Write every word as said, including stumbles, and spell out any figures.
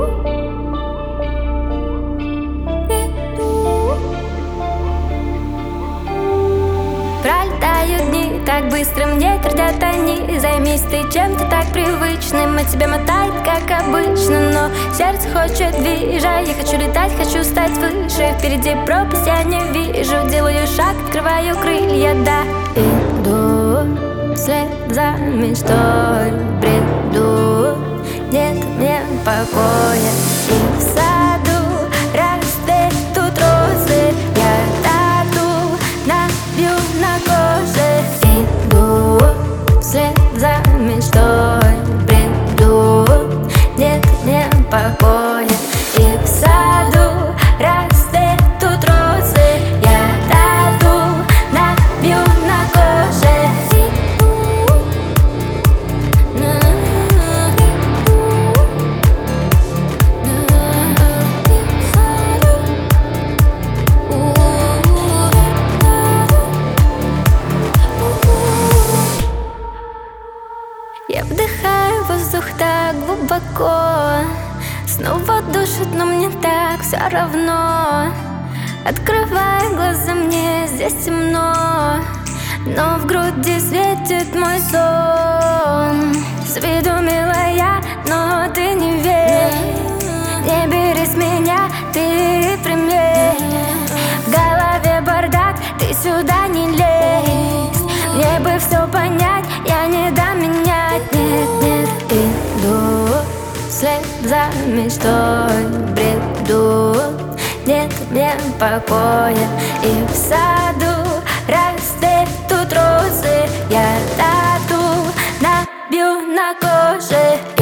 бреду. Пролетают дни, так быстро мне твердят они. Займись ты чем-то так привычным, а тебя мотает, как обычно. Но сердце хочет движа, я хочу летать, хочу стать выше. Впереди пропасть, я не вижу. Делаю шаг, открываю крылья, да. Иду вслед за мечтой, бреду. Нет мне покоя, и в саду расцветут розы. Я тату набью на коже. Иду вслед за мечтой, бреду. Нет мне покоя, и в саду расцветут розы. Я тату набью на коже. Я вдыхаю воздух так глубоко, снова душит, но мне так все равно. Открываю глаза, мне здесь темно, но в груди светит мой сон. С виду милая, но ты не верь. Не бери с меня, ты примерь. В голове бардак, ты сюда не лезь. Мне бы все понять, я не дам менять. Нет, нет, иду вслед за мечтой, бреду. Нет мне покоя, и в саду расцветут розы. Я тату набью на коже.